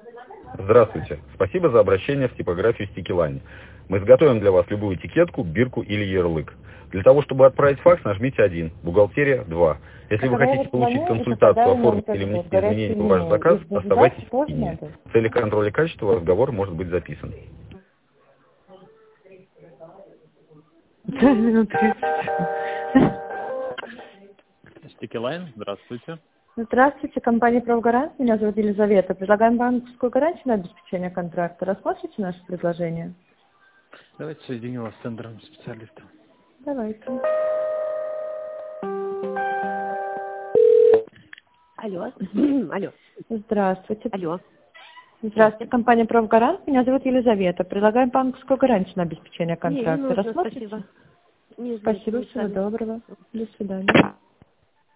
Здравствуйте. Спасибо за обращение в типографию Стикилайн. Мы изготовим для вас любую этикетку, бирку или ярлык. Для того, чтобы отправить факс, нажмите 1, бухгалтерия 2. Если вы хотите получить консультацию, оформить или внести изменения в ваш заказ, оставайтесь в линии. В целях контроля качества разговор может быть записан. Минут 30. Стикилайн, здравствуйте. Здравствуйте, компания «Правгарант». Меня зовут Елизавета. Предлагаем банковскую гарантию на обеспечение контракта. Рассмотрите наше предложение? Давайте соединим вас с центром специалиста. Давайте. Алло. Алло. Здравствуйте. Алло. Здравствуйте, компания «Правгарант». Меня зовут Елизавета. Предлагаем банковскую гарантию на обеспечение контракта. Не нужно, Рассмотрите? спасибо. Не Спасибо, всего доброго. До свидания.